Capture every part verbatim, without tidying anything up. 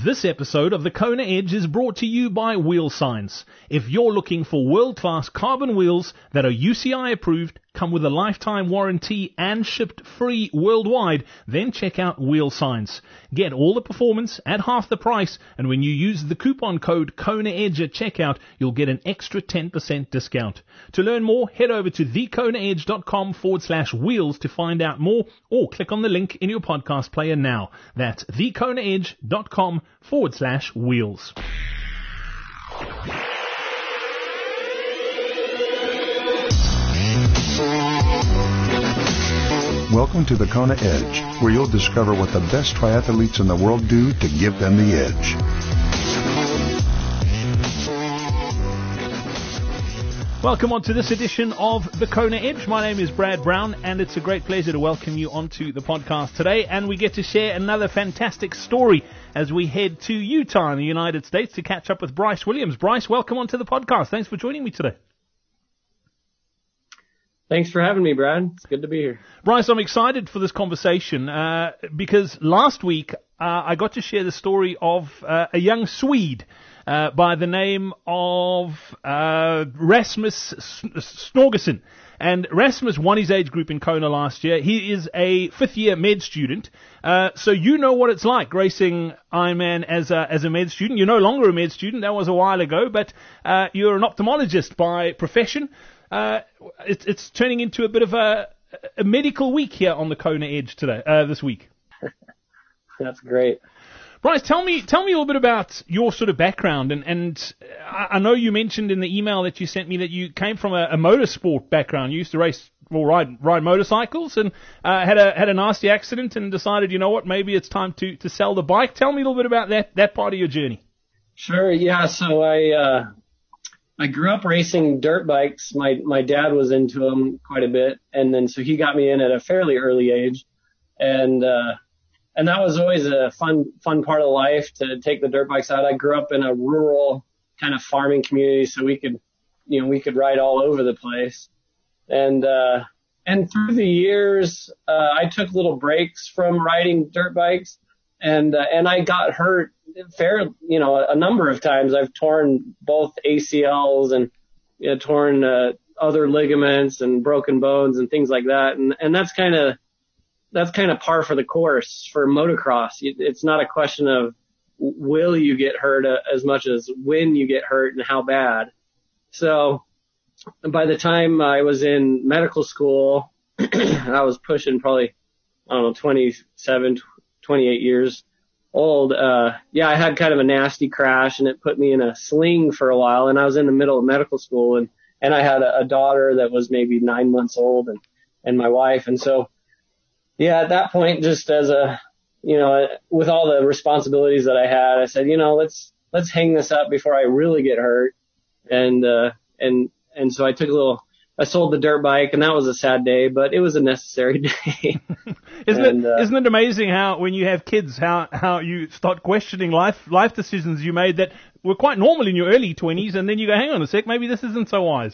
This episode of the Kona Edge is brought to you by Wheel Science. If you're looking for world-class carbon wheels that are U C I approved, come with a lifetime warranty and shipped free worldwide, then check out Wheel Science. Get all the performance at half the price, and when you use the coupon code KONAEDGE at checkout, you'll get an extra ten percent discount. To learn more, head over to thekonaedge.com forward slash wheels to find out more, or click on the link in your podcast player now. That's thekonaedge.com forward slash wheels. Welcome to the Kona Edge, where you'll discover what the best triathletes in the world do to give them the edge. Welcome on to this edition of the Kona Edge. My name is Brad Brown, and it's a great pleasure to welcome you onto the podcast today. And we get to share another fantastic story as we head to Utah in the United States to catch up with Bryce Williams. Bryce, welcome onto the podcast. Thanks for joining me today. Thanks for having me, Brad. It's good to be here. Bryce, I'm excited for this conversation uh, because last week uh, I got to share the story of uh, a young Swede uh, by the name of uh, Rasmus Snorgerson. And Rasmus won his age group in Kona last year. He is a fifth-year med student. Uh, so you know what it's like racing Ironman as a, as a med student. You're no longer a med student. That was a while ago. But uh, you're an ophthalmologist by profession. Uh, it's, it's turning into a bit of a, a medical week here on the Kona Edge today, uh, this week. That's great. Bryce, tell me, tell me a little bit about your sort of background. And, and I, I know you mentioned in the email that you sent me that you came from a, a motorsport background. You used to race or ride, ride motorcycles and, uh, had a, had a nasty accident and decided, you know what, maybe it's time to, to sell the bike. Tell me a little bit about that, that part of your journey. Sure. Yeah. So I, uh, I grew up racing dirt bikes. My my dad was into them quite a bit, and then so he got me in at a fairly early age, and uh, and that was always a fun fun part of life to take the dirt bikes out. I grew up in a rural kind of farming community, so we could, you know, we could ride all over the place, and uh, and through the years, uh, I took little breaks from riding dirt bikes, and uh, and I got hurt. Fair, you know, a number of times I've torn both A C Ls and, you know, torn uh, other ligaments and broken bones and things like that. And, and that's kind of, that's kind of par for the course for motocross. It's not a question of will you get hurt as much as when you get hurt and how bad. So by the time I was in medical school, I was pushing probably, I don't know, twenty-seven, twenty-eight years old. Uh, yeah, I had kind of a nasty crash and it put me in a sling for a while, and I was in the middle of medical school, and, and I had a, a daughter that was maybe nine months old and, and my wife. And so, yeah, at that point, just as a, you know, with all the responsibilities that I had, I said, you know, let's, let's hang this up before I really get hurt. And, uh, and, and so I took a little, I sold the dirt bike, and that was a sad day, but it was a necessary day. isn't and, it? Uh, isn't it amazing how, when you have kids, how how you start questioning life life decisions you made that were quite normal in your early twenties, and then you go, hang on a sec, maybe this isn't so wise.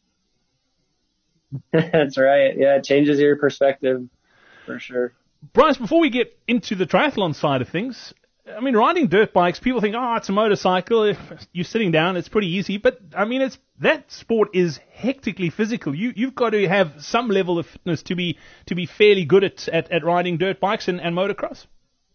That's right. Yeah, it changes your perspective for sure. Bryce, before we get into the triathlon side of things, I mean, riding dirt bikes, people think, oh, it's a motorcycle. If you're sitting down, it's pretty easy. But, I mean, it's that sport is hectically physical. You, you've got to have some level of fitness to be to be fairly good at, at, at riding dirt bikes and, and motocross.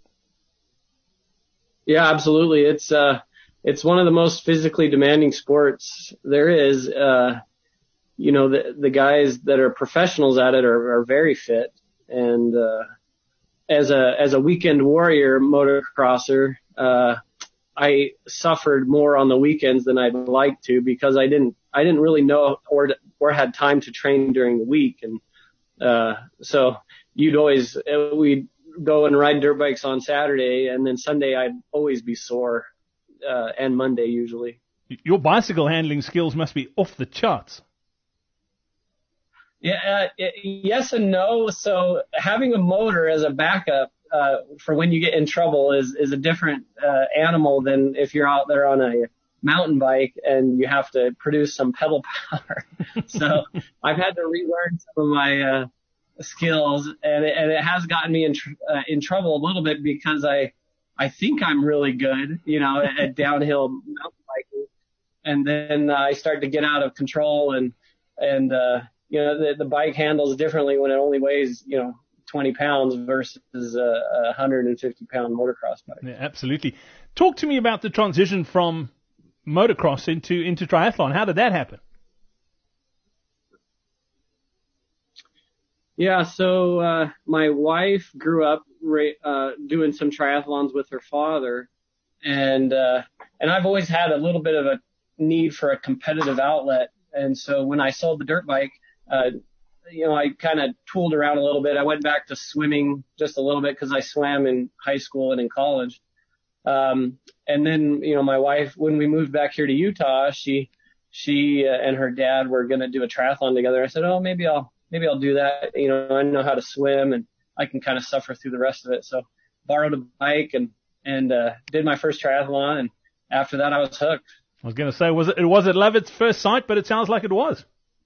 Yeah, absolutely. It's uh, it's one of the most physically demanding sports there is. Uh, you know, the the guys that are professionals at it are, are very fit, and uh, As a, as a weekend warrior motocrosser, uh, I suffered more on the weekends than I'd like to because I didn't, I didn't really know or, or had time to train during the week. And, uh, so you'd always, we'd go and ride dirt bikes on Saturday, and then Sunday I'd always be sore, uh, and Monday usually. Your bicycle handling skills must be off the charts. Yeah, uh, yes and no. So having a motor as a backup uh, for when you get in trouble is is a different uh, animal than if you're out there on a mountain bike and you have to produce some pedal power. So I've had to relearn some of my uh, skills, and it, and it has gotten me in tr- uh, in trouble a little bit because I I think I'm really good, you know, at, at downhill mountain biking. And then uh, I start to get out of control and, and, uh, you know, the, the bike handles differently when it only weighs, you know, twenty pounds versus a, a one hundred fifty pound motocross bike. Yeah, absolutely. Talk to me about the transition from motocross into, into triathlon. How did that happen? Yeah, so uh, my wife grew up uh, doing some triathlons with her father, and uh, and I've always had a little bit of a need for a competitive outlet. And so when I sold the dirt bike, uh, you know, I kind of tooled around a little bit. I went back to swimming just a little bit because I swam in high school and in college. Um, and then, you know, my wife, when we moved back here to Utah, she she uh, and her dad were going to do a triathlon together. I said, oh, maybe I'll. Maybe I'll do that. You know, I know how to swim and I can kind of suffer through the rest of it. So borrowed a bike and, and, uh, did my first triathlon. And after that, I was hooked. I was going to say, was it, was it love at first sight, but it sounds like it was.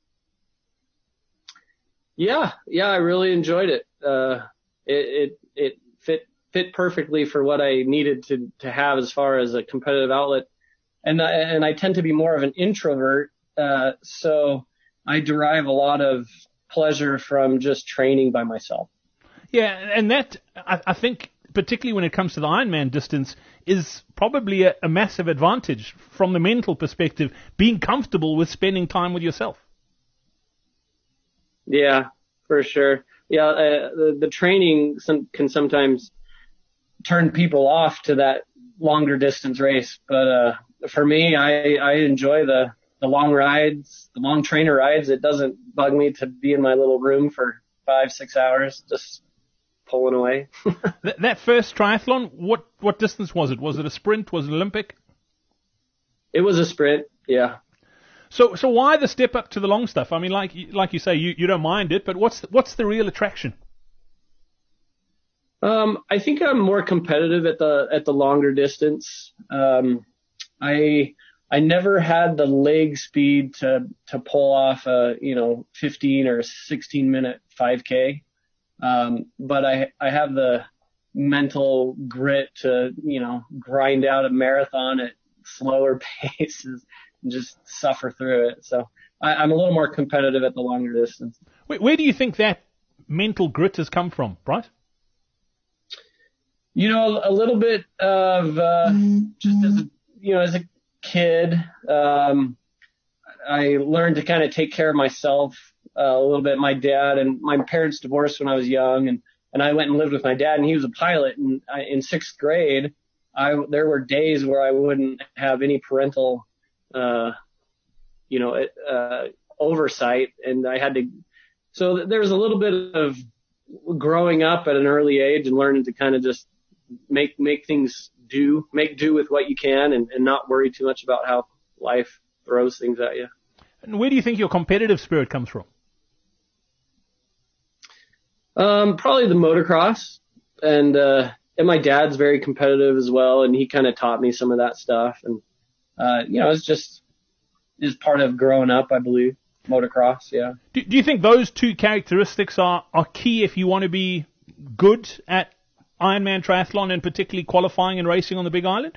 Yeah. Yeah. I really enjoyed it. Uh, it, it, it fit, fit perfectly for what I needed to, to have as far as a competitive outlet. And I, and I tend to be more of an introvert. Uh, so I derive a lot of pleasure from just training by myself. Yeah, and that, I, I think, particularly when it comes to the Ironman distance, is probably a, a massive advantage from the mental perspective, being comfortable with spending time with yourself. Yeah, for sure. Yeah, uh, the, the training some, can sometimes turn people off to that longer distance race. But uh, for me, I, I enjoy the The long rides, the long trainer rides. It doesn't bug me to be in my little room for five, six hours just pulling away. that, that first triathlon, what, what distance was it? Was it a sprint? Was it Olympic? It was a sprint, yeah. So so why the step up to the long stuff? I mean, like like you say, you, you don't mind it, but what's the, what's the real attraction? Um, I think I'm more competitive at the at the longer distance. Um, I. I never had the leg speed to, to pull off a, you know, fifteen or sixteen minute five K. Um, but I, I have the mental grit to, you know, grind out a marathon at slower paces and just suffer through it. So I, I'm a little more competitive at the longer distance. Where, where do you think that mental grit has come from, Bryce? You know, a little bit of, uh, just as a, you know, as a kid, um, I learned to kind of take care of myself uh, a little bit. My dad and my parents divorced when I was young, and, and I went and lived with my dad, and he was a pilot. And I, in sixth grade, I, there were days where I wouldn't have any parental, uh, you know, uh, oversight, and I had to, so there was a little bit of growing up at an early age and learning to kind of just make, make things do, make do with what you can and, and not worry too much about how life throws things at you. And where do you think your competitive spirit comes from? Um, probably the motocross, and, uh, and my dad's very competitive as well, and he kind of taught me some of that stuff. And, uh, you know, it's just, is part of growing up, I believe. Motocross, yeah. Do, do you think those two characteristics are, are key if you want to be good at Ironman triathlon and particularly qualifying and racing on the Big Island?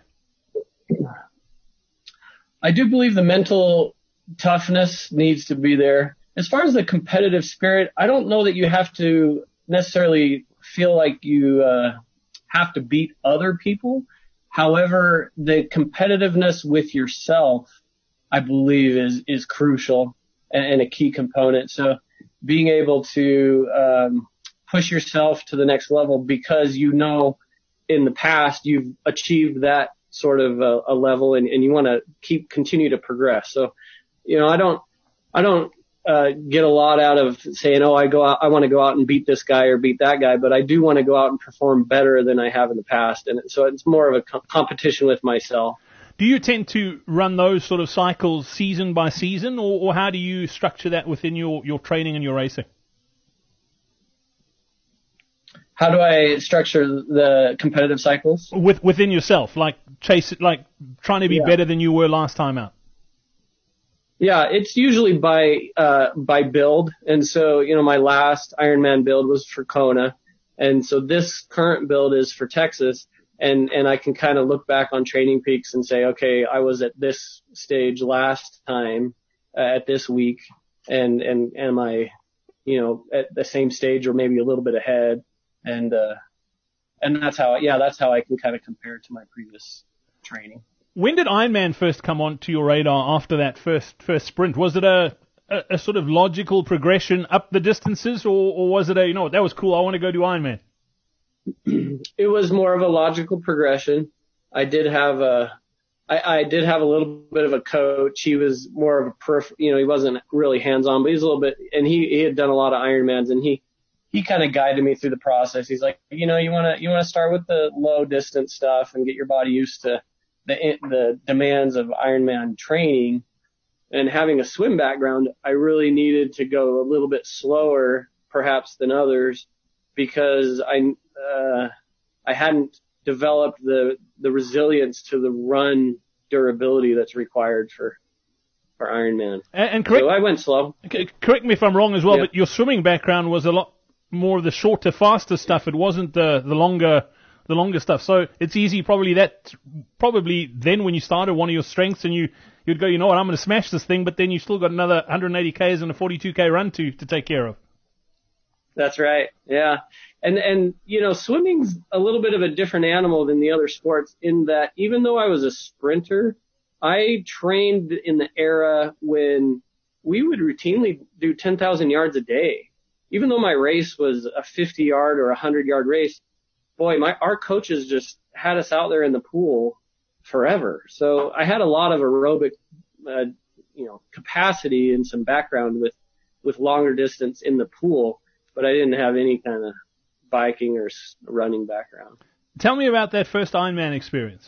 I do believe the mental toughness needs to be there. As far as the competitive spirit, I don't know that you have to necessarily feel like you uh, have to beat other people. However, the competitiveness with yourself, I believe, is is crucial and, and a key component. So being able to um, push yourself to the next level because you know in the past you've achieved that sort of a, a level and, and you want to keep continue to progress. So, you know, I don't, I don't uh, get a lot out of saying, oh, I go out, I want to go out and beat this guy or beat that guy, but I do want to go out and perform better than I have in the past. And so it's more of a co- competition with myself. Do you tend to run those sort of cycles season by season, or, or how do you structure that within your, your training and your racing? How do I structure the competitive cycles? With, within yourself, like chase it, like trying to be yeah. better than you were last time out. Yeah, it's usually by, uh, by build. And so, you know, my last Ironman build was for Kona. And so this current build is for Texas. and, and I can kind of look back on Training Peaks and say, okay, I was at this stage last time uh, at this week, and, and am I, you know, at the same stage or maybe a little bit ahead. And, uh, and that's how, yeah, that's how I can kind of compare to my previous training. When did Ironman first come onto your radar after that first, first sprint? Was it a, a, a sort of logical progression up the distances, or, or was it a, you know, that was cool, I want to go do Ironman? It was more of a logical progression. I did have a, I, I did have a little bit of a coach. He was more of a perf, you know, he wasn't really hands-on, but he was a little bit, and he, he had done a lot of Ironmans, and he, he kind of guided me through the process. He's like, you know, you want to, you want to start with the low distance stuff and get your body used to the, the demands of Ironman training. And having a swim background, I really needed to go a little bit slower, perhaps, than others, because I, uh, I hadn't developed the, the resilience to the run durability that's required for, for Ironman. And, and correct, so I went slow. Correct me if I'm wrong as well, yeah. but your swimming background was a lot more of the shorter, faster stuff. It wasn't the, the longer, the longer stuff. So it's easy, probably that, probably then when you started, one of your strengths, and you, you'd go, you know what, I'm going to smash this thing, but then you still got another one hundred eighty kays and a forty-two k run to, to take care of. That's right. Yeah. And, and, you know, swimming's a little bit of a different animal than the other sports in that even though I was a sprinter, I trained in the era when we would routinely do ten thousand yards a day. Even though my race was a fifty yard or a hundred yard race, boy, my, our coaches just had us out there in the pool forever. So I had a lot of aerobic, uh, you know, capacity and some background with, with longer distance in the pool, but I didn't have any kind of biking or running background. Tell me about that first Ironman experience.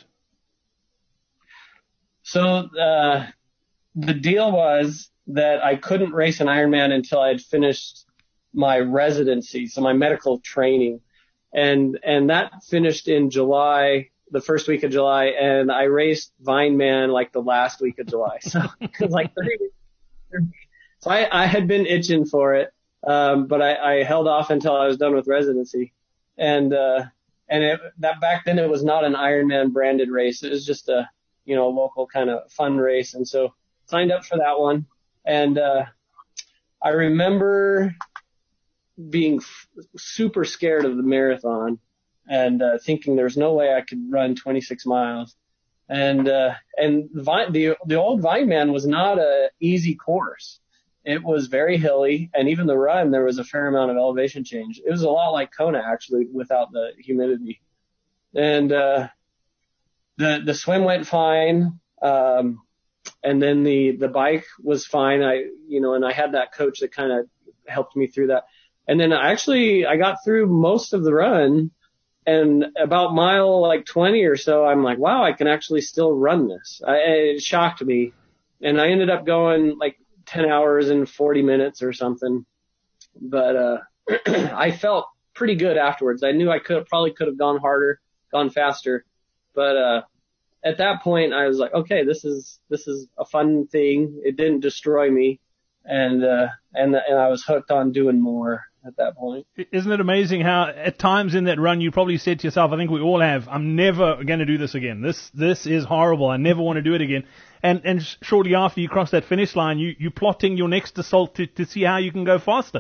So, uh, the deal was that I couldn't race an Ironman until I had finished my residency, so my medical training. And, and that finished in July, the first week of July, and I raced Vineman like the last week of July. So it was like thirty weeks. So I, I had been itching for it. Um, but I, I held off until I was done with residency. And, uh, and it, that back then it was not an Ironman branded race. It was just a, you know, local kind of fun race. And so signed up for that one. And, uh, I remember being f- super scared of the marathon and, uh, thinking there's no way I could run twenty-six miles. And, uh, and Vine, the, the old Vineman was not a easy course. It was very hilly, and even the run, there was a fair amount of elevation change. It was a lot like Kona, actually, without the humidity. And uh the the swim went fine, um, and then the the bike was fine. I you know, and I had that coach that kind of helped me through that. And then actually, I got through most of the run, and about mile like twenty or so, I'm like, wow, I can actually still run this. I, it shocked me, and I ended up going like ten hours and forty minutes or something. But, uh, I felt pretty good afterwards. I knew I could probably could have gone harder, gone faster. But, uh, at that point I was like, okay, this is, this is a fun thing. It didn't destroy me. And, uh, and, and I was hooked on doing more at that point. Isn't it amazing how at times in that run you probably said to yourself, I think we all have, I'm never going to do this again. This, this is horrible. I never want to do it again. And, and shortly after you cross that finish line, you, you're plotting your next assault to, to see how you can go faster.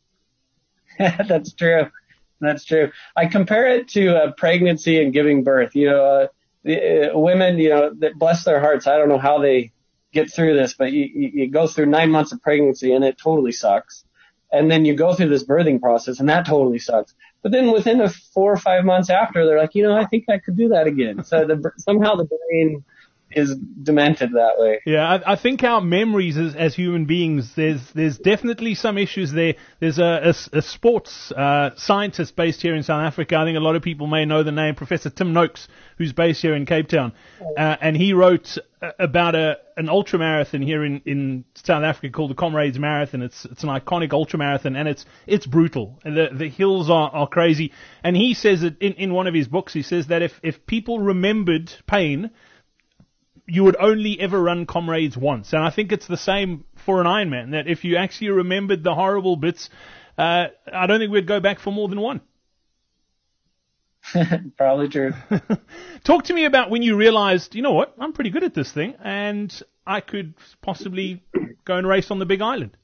That's true. That's true. I compare it to uh, pregnancy and giving birth. You know, uh, the, uh, women, you know, that bless their hearts. I don't know how they get through this, but you, you, you go through nine months of pregnancy and it totally sucks. And then you go through this birthing process and that totally sucks. But then within a four or five months after, they're like, you know, I think I could do that again. So the, somehow the brain is demented that way. Yeah, I, I think our memories as, as human beings, there's there's definitely some issues there. There's a, a, a sports uh, scientist based here in South Africa. I think a lot of people may know the name, Professor Tim Noakes, who's based here in Cape Town. Uh, and he wrote about a an ultramarathon here in, in South Africa called the Comrades Marathon. It's it's an iconic ultramarathon, and it's it's brutal. And the the hills are, are crazy. And he says that in, in one of his books, he says that if, if people remembered pain, you would only ever run Comrades once. And I think it's the same for an Ironman, that if you actually remembered the horrible bits, uh, I don't think we'd go back for more than one. Probably true. Talk to me about when you realized, you know what, I'm pretty good at this thing, and I could possibly go and race on the Big Island.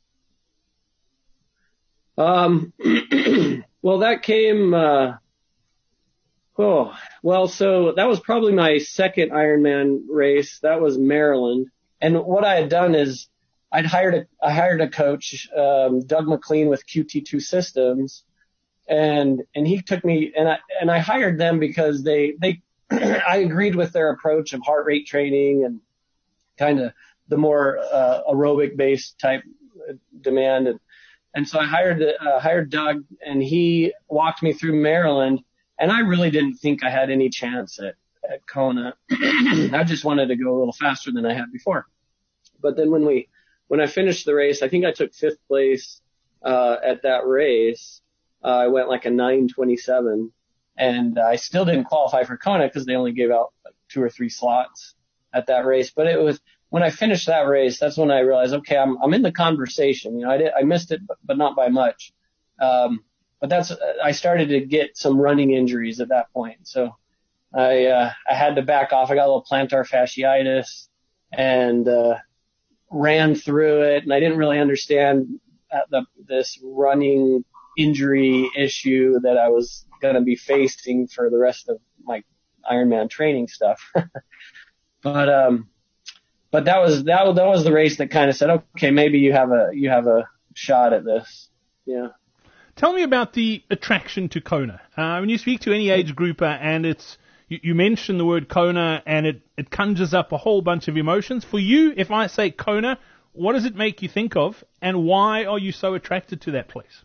Um, well, that came, uh, oh, well, so that was probably my second Ironman race. That was Maryland. And what I had done is I'd hired a, I hired a coach, um, Doug McLean with Q T two Systems. And, and he took me, and I, and I hired them because they, they, I agreed with their approach of heart rate training and kind of the more, uh, aerobic based type demand. And, and so I hired, uh, hired Doug, and he walked me through Maryland, and I really didn't think I had any chance at, at Kona. I just wanted to go a little faster than I had before. But then when we, when I finished the race, I think I took fifth place, uh, at that race. Uh, I went like a nine twenty-seven, and I still didn't qualify for Kona because they only gave out like two or three slots at that race. But it was, when I finished that race, that's when I realized, okay, I'm, I'm in the conversation. You know, I did, I missed it, but, but not by much. Um, but that's, I started to get some running injuries at that point. So I, uh, I had to back off. I got a little plantar fasciitis and, uh, ran through it, and I didn't really understand uh, the, this running injury issue that I was going to be facing for the rest of my Ironman training stuff. but, um, But that was that was that was the race that kind of said, okay, maybe you have a you have a shot at this. Yeah. Tell me about the attraction to Kona. Uh, when you speak to any age grouper, and it's you, you mention the word Kona, and it it conjures up a whole bunch of emotions. For you, if I say Kona, what does it make you think of, and why are you so attracted to that place?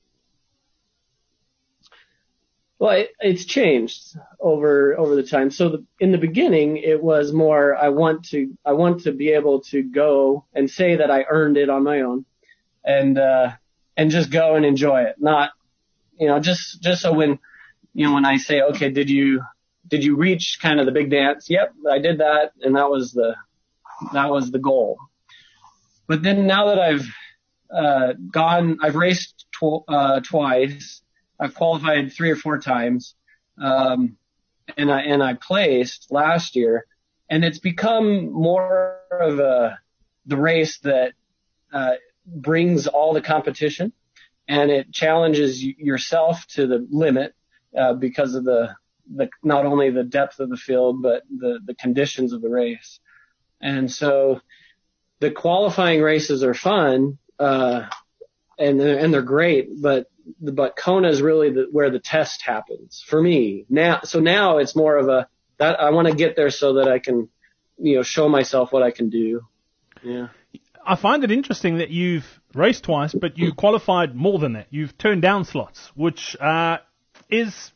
Well, it, it's changed over over the time. So the, in the beginning, it was more I want to I want to be able to go and say that I earned it on my own, and uh, and just go and enjoy it. Not, you know, just just so when you know when I say, okay, did you did you reach kind of the big dance? Yep, I did that, and that was the that was the goal. But then now that I've uh, gone, I've raced tw- uh, twice. I've qualified three or four times, um, and I and I placed last year, and it's become more of a the race that uh, brings all the competition, and it challenges yourself to the limit uh, because of the the not only the depth of the field but the the conditions of the race, and so the qualifying races are fun, uh, and and they're great, but but Kona is really the, where the test happens for me now. So now it's more of a, that I want to get there so that I can, you know, show myself what I can do. Yeah. I find it interesting that you've raced twice, but you qualified more than that. You've turned down slots, which, uh, is,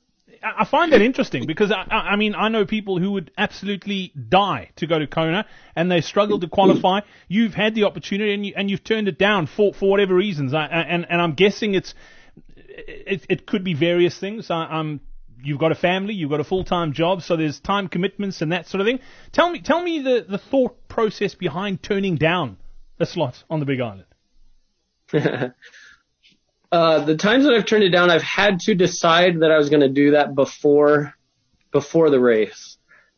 I find that interesting because I, I mean, I know people who would absolutely die to go to Kona and they struggle to qualify. You've had the opportunity and, you, and you've turned it down for, for whatever reasons. I, and, and I'm guessing it's, it, it could be various things. I, I'm, you've got a family, you've got a full-time job, so there's time commitments and that sort of thing. Tell me, tell me the, the thought process behind turning down a slot on the Big Island. Uh, the times that I've turned it down, I've had to decide that I was going to do that before, before the race.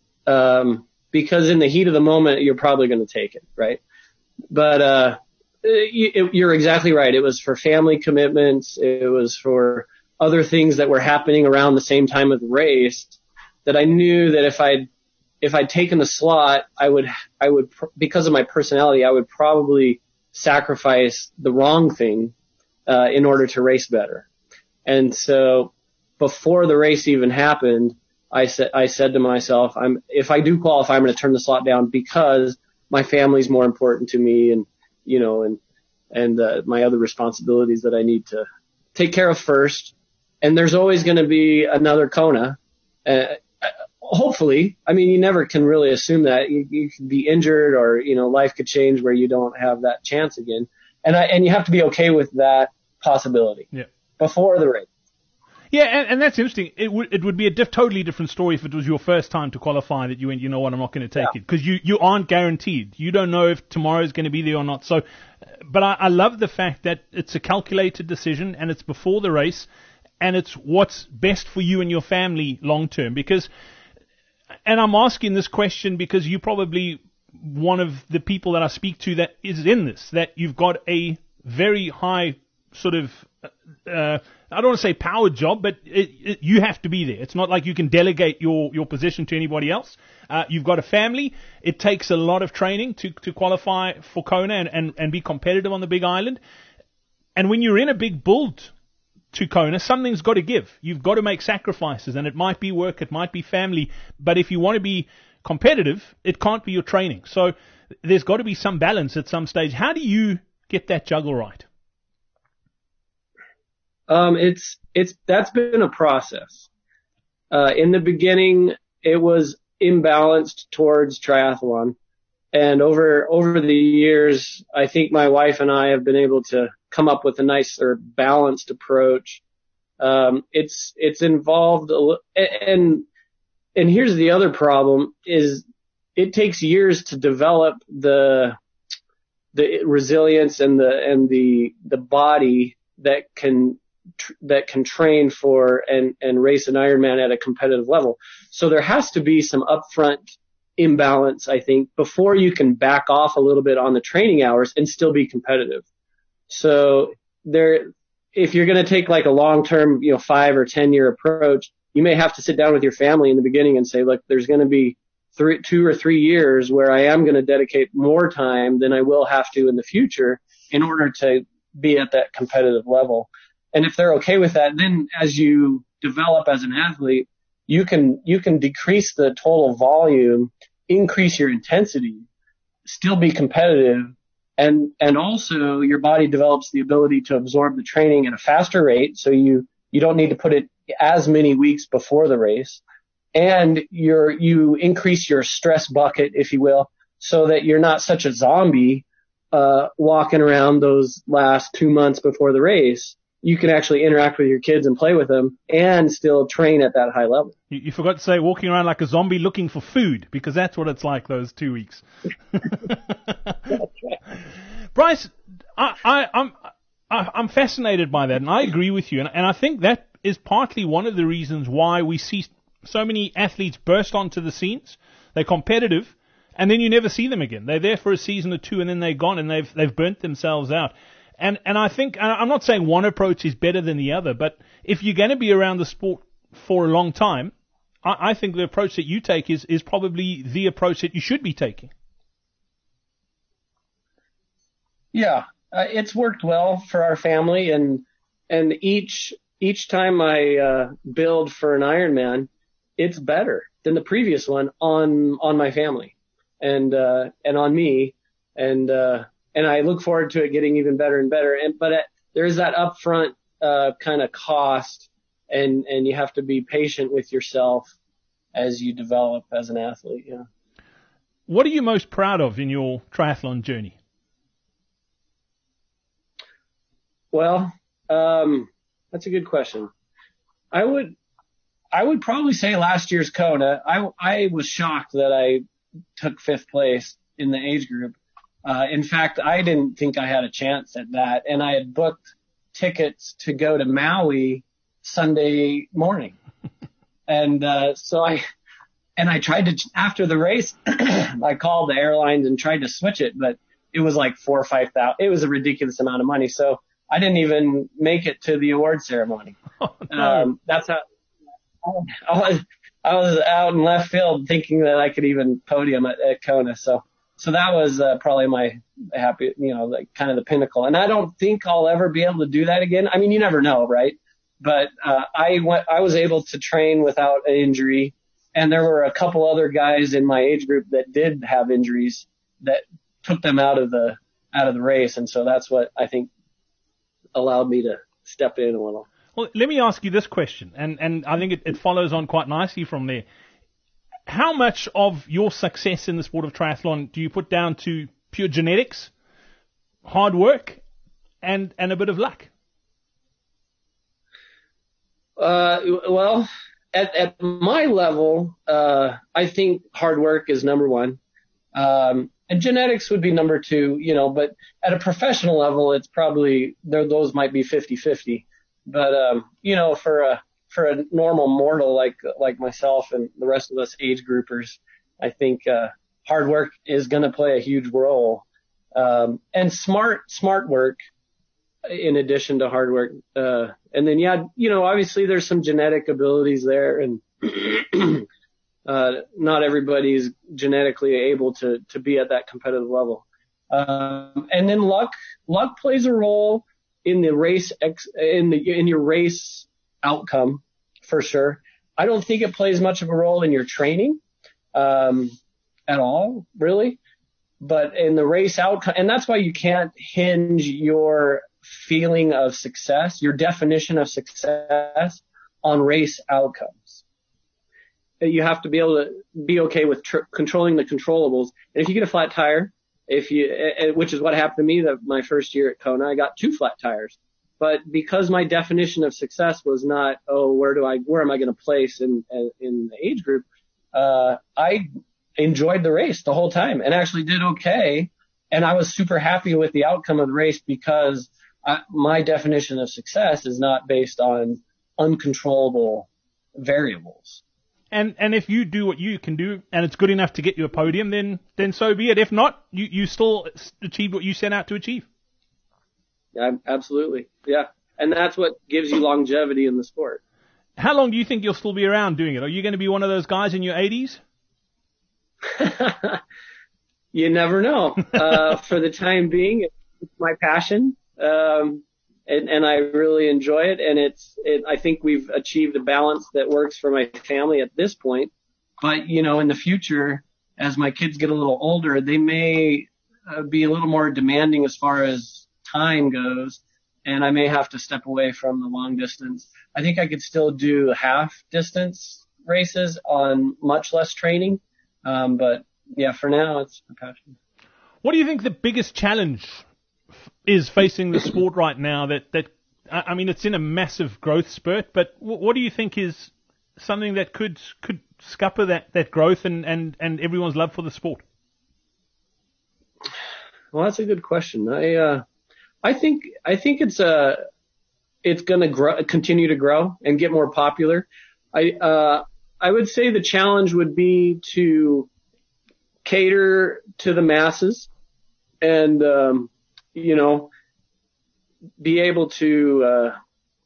Um, because in the heat of the moment, you're probably going to take it, right? But, uh, it, you're exactly right. It was for family commitments. It was for other things that were happening around the same time of the race that I knew that if I'd, if I'd taken the slot, I would, I would, because of my personality, I would probably sacrifice the wrong thing Uh, in order to race better. And so before the race even happened, I said, I said to myself, I'm, if I do qualify, I'm going to turn the slot down because my family's more important to me and, you know, and, and, uh, my other responsibilities that I need to take care of first. And there's always going to be another Kona. Uh, hopefully, I mean, you never can really assume that you, you could be injured or, you know, life could change where you don't have that chance again. And I, and you have to be okay with that possibility. Yeah. Before the race. Yeah, and, and that's interesting. It would it would be a diff, totally different story if it was your first time to qualify that you went, you know what, I'm not going to take yeah. it. Because you, you aren't guaranteed. You don't know if tomorrow's going to be there or not. So, but I, I love the fact that it's a calculated decision and it's before the race. and it's what's best for you and your family long term. Because, and I'm asking this question because you're probably one of the people that I speak to that is in this, that you've got a very high sort of, uh, I don't want to say power job, but it, it, you have to be there. It's not like you can delegate your, your position to anybody else. Uh, you've got a family. It takes a lot of training to, to qualify for Kona and, and, and be competitive on the Big Island. And when you're in a big build to Kona, something's got to give. You've got to make sacrifices, and it might be work, it might be family, but if you want to be competitive, it can't be your training. So there's got to be some balance at some stage. How do you get that juggle right? Um, it's, it's, that's been a process. Uh, in the beginning, it was imbalanced towards triathlon. And over, over the years, I think my wife and I have been able to come up with a nicer balanced approach. Um, it's, it's involved a li- and, and here's the other problem is it takes years to develop the, the resilience and the, and the, the body that can, tr- that can train for and, and race an Ironman at a competitive level. So there has to be some upfront imbalance, I think, before you can back off a little bit on the training hours and still be competitive. So there, if you're going to take like a long-term, you know, five or ten year approach, you may have to sit down with your family in the beginning and say, look, there's going to be three, two or three years where I am going to dedicate more time than I will have to in the future in order to be at that competitive level. And if they're okay with that, then as you develop as an athlete, you can, you can decrease the total volume, increase your intensity, still be competitive. And, and also your body develops the ability to absorb the training at a faster rate. So you, you don't need to put it as many weeks before the race, and you're, you increase your stress bucket, if you will, so that you're not such a zombie, uh, walking around those last two months before the race. You can actually interact with your kids and play with them and still train at that high level. You, you forgot to say walking around like a zombie looking for food, because that's what it's like those two weeks. Bryce, I, I, I'm, I, I'm fascinated by that, and I agree with you, and, and I think that is partly one of the reasons why we see so many athletes burst onto the scenes. They're competitive, and then you never see them again. They're there for a season or two, and then they're gone, and they've they've burnt themselves out. And and I think, I'm not saying one approach is better than the other, but if you're going to be around the sport for a long time, I, I think the approach that you take is is probably the approach that you should be taking. Yeah, uh, it's worked well for our family, and and each each time I uh, build for an Ironman, it's better than the previous one on on my family and uh, and on me, and uh, and I look forward to it getting even better and better. And but it, there's that upfront uh, kind of cost, and and you have to be patient with yourself as you develop as an athlete. Yeah. What are you most proud of in your triathlon journey? Well, um, that's a good question. I would, I would probably say last year's Kona. I, I was shocked that I took fifth place in the age group. Uh, in fact, I didn't think I had a chance at that, and I had booked tickets to go to Maui Sunday morning. and, uh, so I, and I tried to, after the race, I called the airlines and tried to switch it, but it was like four or five thousand. It was a ridiculous amount of money. So I didn't even make it to the award ceremony. Oh, no. Um, that's how I was, I was out in left field thinking that I could even podium at, at Kona. So, so that was uh, probably my happy, you know, like kind of the pinnacle. And I don't think I'll ever be able to do that again. I mean, you never know, right? But, uh, I went, I was able to train without an injury. And there were a couple other guys in my age group that did have injuries that took them out of the, out of the race. And so that's what I think allowed me to step in a little. Well, let me ask you this question, and, and I think it, it follows on quite nicely from there. How much of your success in the sport of triathlon do you put down to pure genetics, hard work, and, and a bit of luck? Uh, well, at, at my level, uh, I think hard work is number one. Um, and genetics would be number two, you know, but at a professional level, it's probably, those might be fifty-fifty. but, um, you know, for a, for a normal mortal like, like myself and the rest of us age groupers, I think, uh, hard work is going to play a huge role. Um, and smart, smart work in addition to hard work. Uh, and then, yeah, you know, obviously there's some genetic abilities there, and, uh, not everybody's genetically able to, to be at that competitive level. Um, and then luck, luck plays a role in the race, ex, in the, in your race outcome for sure. I don't think it plays much of a role in your training, um, at all, really. But in the race outcome, and that's why you can't hinge your feeling of success, your definition of success, on race outcomes. You have to be able to be okay with tr- controlling the controllables. And if you get a flat tire, if you, which is what happened to me that my first year at Kona, I got two flat tires. But because my definition of success was not, oh, where do I, where am I going to place in, in the age group? Uh, I enjoyed the race the whole time and actually did okay. And I was super happy with the outcome of the race because I, my definition of success is not based on uncontrollable variables. And and if you do what you can do and it's good enough to get you a podium, then then so be it. If not, you, you still achieved what you set out to achieve. Yeah, absolutely. Yeah. And that's what gives you longevity in the sport. How long do you think you'll still be around doing it? Are you going to be one of those guys in your eighties? You never know. Uh, for the time being, it's my passion. Um, and, and I really enjoy it. And it's, it, I think we've achieved a balance that works for my family at this point. But, you know, in the future, as my kids get a little older, they may uh, be a little more demanding as far as time goes. And I may have to step away from the long distance. I think I could still do half distance races on much less training. Um, but yeah, for now, it's a passion. What do you think the biggest challenge is facing the sport right now? That, that I mean, it's in a massive growth spurt, but what do you think is something that could could scupper that, that growth and, and, and everyone's love for the sport? Well, that's a good question. I uh, I think I think it's uh it's going to grow, continue to grow and get more popular. I uh. I would say the challenge would be to cater to the masses and, um, you know, be able to, uh,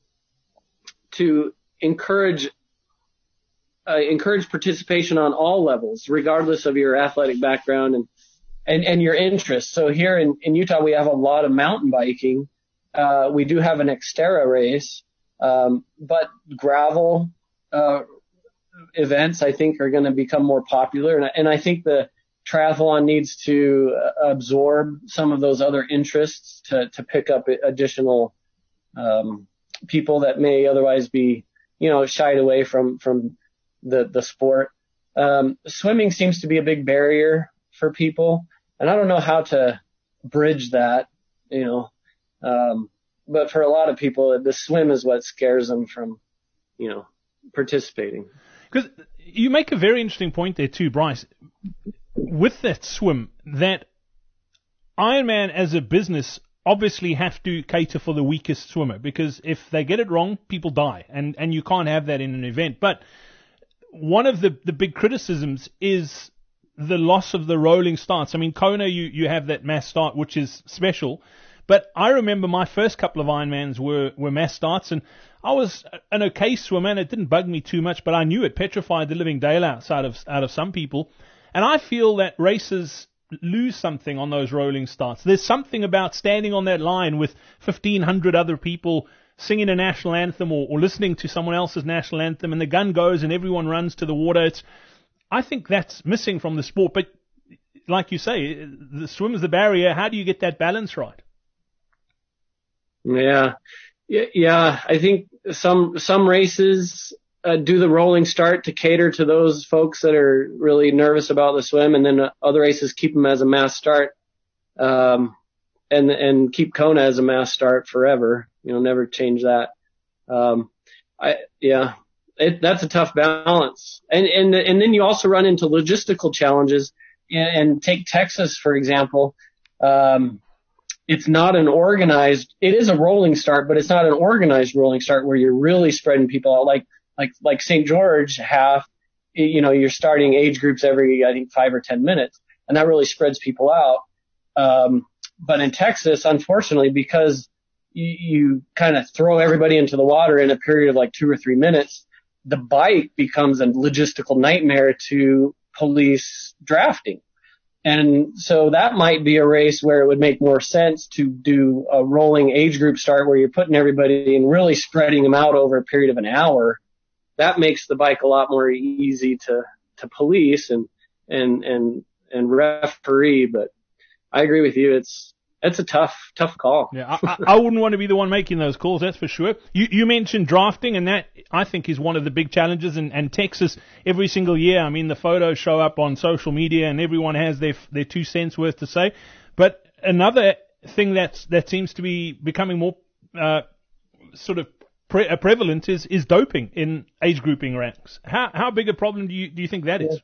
to encourage, uh, encourage participation on all levels, regardless of your athletic background and, and, and your interests. So here in, in Utah, we have a lot of mountain biking. Uh, we do have an Xterra race, um, but gravel, uh, events, I think, are going to become more popular. And I, and I think the triathlon needs to absorb some of those other interests to, to pick up additional, um, people that may otherwise be, you know, shied away from, from the, the sport. Um, swimming seems to be a big barrier for people. And I don't know how to bridge that, you know, um, but for a lot of people, the swim is what scares them from, you know, participating. Because you make a very interesting point there too, Bryce. With that swim, that Ironman as a business obviously have to cater for the weakest swimmer, because if they get it wrong, people die, and, and you can't have that in an event. But one of the, the big criticisms is the loss of the rolling starts. I mean, Kona, you, you have that mass start, which is special. But I remember my first couple of Ironmans were, were mass starts, and I was an okay swimmer, and it didn't bug me too much, but I knew it petrified the living daylights out of, out of some people. And I feel that races lose something on those rolling starts. There's something about standing on that line with fifteen hundred other people singing a national anthem or, or listening to someone else's national anthem, and the gun goes and everyone runs to the water. It's, I think that's missing from the sport. But like you say, the swim is the barrier. How do you get that balance right? Yeah. Yeah. I think some, some races uh, do the rolling start to cater to those folks that are really nervous about the swim. And then uh, other races keep them as a mass start, um, and, and keep Kona as a mass start forever. You know, never change that. Um, I, yeah, it, that's a tough balance. And, and, and then you also run into logistical challenges, and, and take Texas, for example. Um, it's not an organized, it is a rolling start, but it's not an organized rolling start where you're really spreading people out. Like, like, like Saint George half, you know, you're starting age groups every, I think, five or ten minutes, and that really spreads people out. Um, but in Texas, unfortunately, because you, you kind of throw everybody into the water in a period of like two or three minutes, the bike becomes a logistical nightmare to police drafting. And so that might be a race where it would make more sense to do a rolling age group start where you're putting everybody and really spreading them out over a period of an hour. That makes the bike a lot more easy to, to police and, and, and, and referee. But I agree with you. It's, it's a tough, tough call. Yeah, I, I wouldn't want to be the one making those calls, that's for sure. You, you mentioned drafting, and that, I think, is one of the big challenges. And, and Texas, every single year, I mean, the photos show up on social media, and everyone has their their two cents worth to say. But another thing that's that seems to be becoming more uh, sort of pre- uh, prevalent is is doping in age grouping ranks. How how big a problem do you do you think that is?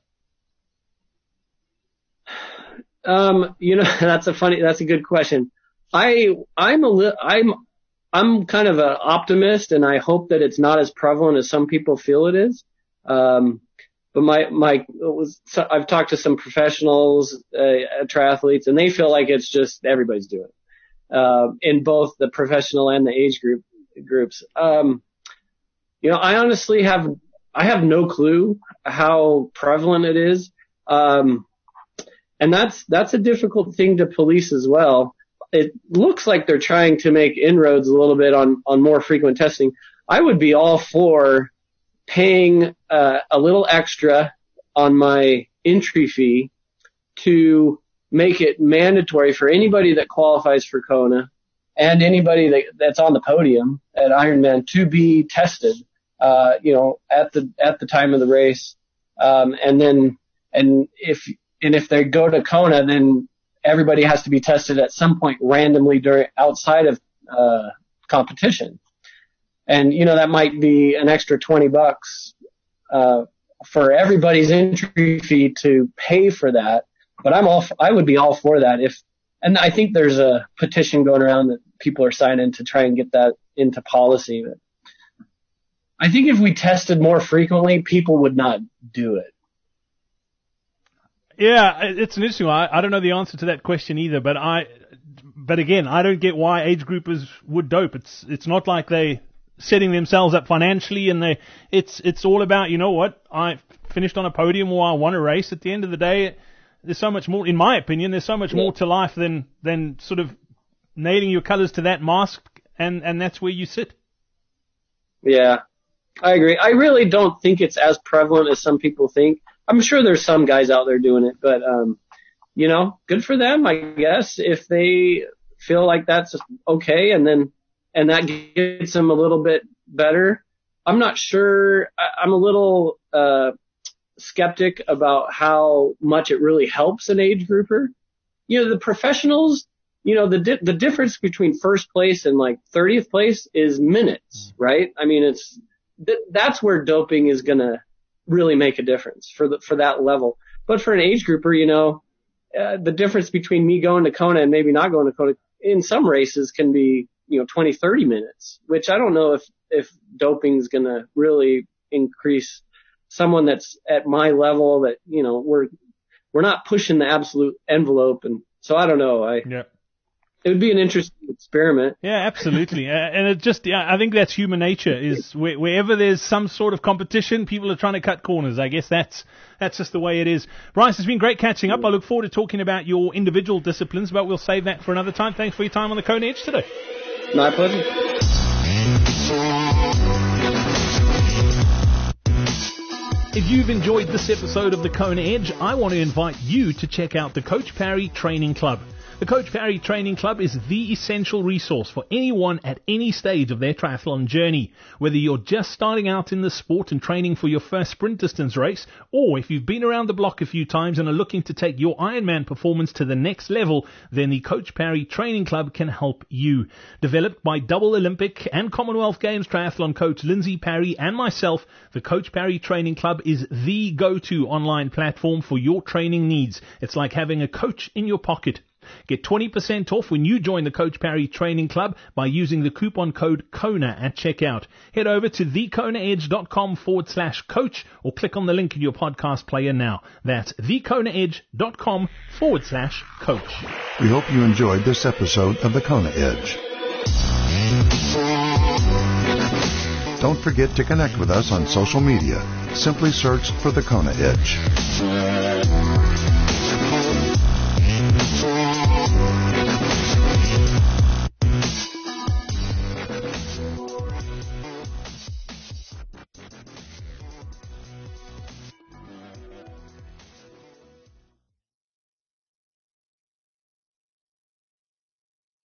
Um, you know, that's a funny, that's a good question. I, I'm a li- I'm, I'm kind of an optimist, and I hope that it's not as prevalent as some people feel it is. Um, but my, my, it was, so I've talked to some professionals, uh, triathletes, and they feel like it's just everybody's doing it, uh, in both the professional and the age group groups. Um, you know, I honestly have, I have no clue how prevalent it is. Um, And that's, that's a difficult thing to police as well. It looks like they're trying to make inroads a little bit on, on more frequent testing. I would be all for paying uh, a little extra on my entry fee to make it mandatory for anybody that qualifies for Kona and anybody that, that's on the podium at Ironman to be tested, uh, you know, at the, at the time of the race. Um, and then, and if, And if they go to Kona, then everybody has to be tested at some point randomly during outside of uh competition. And you know that might be an extra twenty bucks uh for everybody's entry fee to pay for that. But I'm all I would be all for that if. And I think there's a petition going around that people are signing to try and get that into policy. But I think if we tested more frequently, people would not do it. Yeah, it's an interesting one. I, I don't know the answer to that question either, but I, but again, I don't get why age groupers would dope. It's, it's not like they setting themselves up financially, and they, it's, it's all about, you know what, I finished on a podium or I won a race. At the end of the day, there's so much more, in my opinion, there's so much more to life than, than sort of nailing your colors to that mask, and, and that's where you sit. Yeah, I agree. I really don't think it's as prevalent as some people think. I'm sure there's some guys out there doing it, but, um, you know, good for them, I guess, if they feel like that's okay, and then, and that gets them a little bit better. I'm not sure. I, I'm a little, uh, skeptic about how much it really helps an age grouper. You know, the professionals, you know, the, di- the difference between first place and like thirtieth place is minutes, right? I mean, it's, th- that's where doping is gonna really make a difference for the, for that level. But for an age grouper, you know, uh, the difference between me going to Kona and maybe not going to Kona in some races can be, you know, twenty, thirty minutes, which I don't know if, if doping's going to really increase someone that's at my level that, you know, we're, we're not pushing the absolute envelope. And so I don't know. I, yeah. It would be an interesting experiment. Yeah, absolutely. uh, and it just, yeah, I think that's human nature is where, wherever there's some sort of competition, people are trying to cut corners. I guess that's, that's just the way it is. Bryce, it's been great catching up. I look forward to talking about your individual disciplines, but we'll save that for another time. Thanks for your time on the Kona Edge today. My pleasure. If you've enjoyed this episode of the Kona Edge, I want to invite you to check out the Coach Parry Training Club. The Coach Parry Training Club is the essential resource for anyone at any stage of their triathlon journey. Whether you're just starting out in the sport and training for your first sprint distance race, or if you've been around the block a few times and are looking to take your Ironman performance to the next level, then the Coach Parry Training Club can help you. Developed by double Olympic and Commonwealth Games triathlon coach Lindsay Parry and myself, the Coach Parry Training Club is the go-to online platform for your training needs. It's like having a coach in your pocket. Get twenty percent off when you join the Coach Parry Training Club by using the coupon code KONA at checkout. Head over to thekonaedge.com forward slash coach or click on the link in your podcast player now. That's thekonaedge.com forward slash coach. We hope you enjoyed this episode of the Kona Edge. Don't forget to connect with us on social media. Simply search for the Kona Edge.